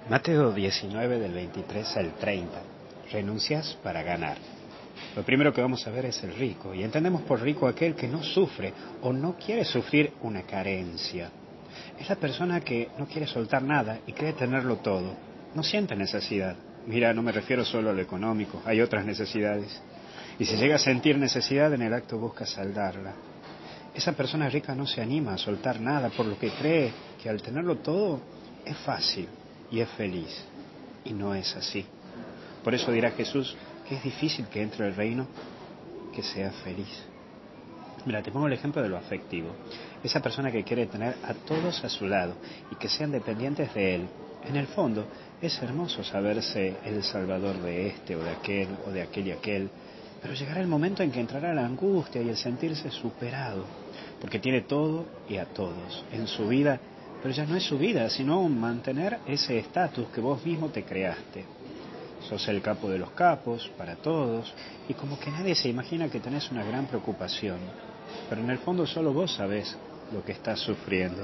Mateo 19 del 23 al 30. Renuncias para ganar. Lo primero que vamos a ver es el rico, y entendemos por rico aquel que no sufre o no quiere sufrir una carencia. Es la persona que no quiere soltar nada y cree tenerlo todo. No siente necesidad. Mira, no me refiero solo a lo económico, hay otras necesidades. Y si llega a sentir necesidad, en el acto busca saldarla. Esa persona rica no se anima a soltar nada, por lo que cree que al tenerlo todo es fácil y es feliz. Y no es así. Por eso dirá Jesús que es difícil que entre al reino, que sea feliz. Mira, te pongo el ejemplo de lo afectivo. Esa persona que quiere tener a todos a su lado y que sean dependientes de él. En el fondo, es hermoso saberse el salvador de este o de aquel o de aquel y aquel. Pero llegará el momento en que entrará la angustia y el sentirse superado. Porque tiene todo y a todos en su vida. Pero ya no es su vida, sino mantener ese estatus que vos mismo te creaste. Sos el capo de los capos, para todos, y como que nadie se imagina que tenés una gran preocupación. Pero en el fondo solo vos sabés lo que estás sufriendo.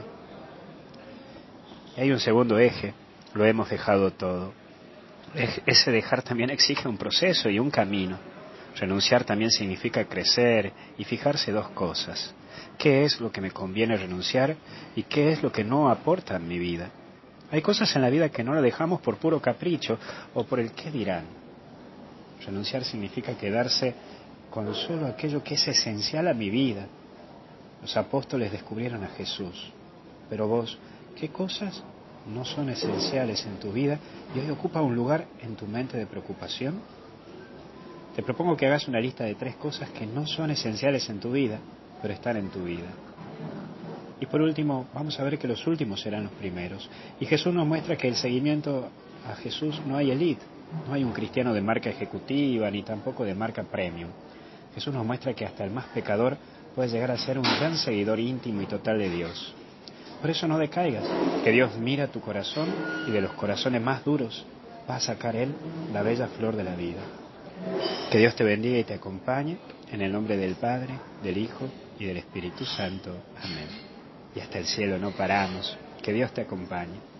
Y hay un segundo eje, lo hemos dejado todo. Ese dejar también exige un proceso y un camino. Renunciar también significa crecer y fijarse dos cosas. ¿Qué es lo que me conviene renunciar y qué es lo que no aporta en mi vida? Hay cosas en la vida que no la dejamos por puro capricho o por el qué dirán. Renunciar significa quedarse con solo aquello que es esencial a mi vida. Los apóstoles descubrieron a Jesús. Pero vos, ¿qué cosas no son esenciales en tu vida y hoy ocupa un lugar en tu mente de preocupación? Te propongo que hagas una lista de 3 cosas que no son esenciales en tu vida, pero están en tu vida. Y por último, vamos a ver que los últimos serán los primeros. Y Jesús nos muestra que el seguimiento a Jesús no hay elite, no hay un cristiano de marca ejecutiva, ni tampoco de marca premium. Jesús nos muestra que hasta el más pecador puede llegar a ser un gran seguidor íntimo y total de Dios. Por eso no decaigas, que Dios mira tu corazón y de los corazones más duros va a sacar Él la bella flor de la vida. Que Dios te bendiga y te acompañe, en el nombre del Padre, del Hijo y del Espíritu Santo. Amén. Y hasta el cielo no paramos. Que Dios te acompañe.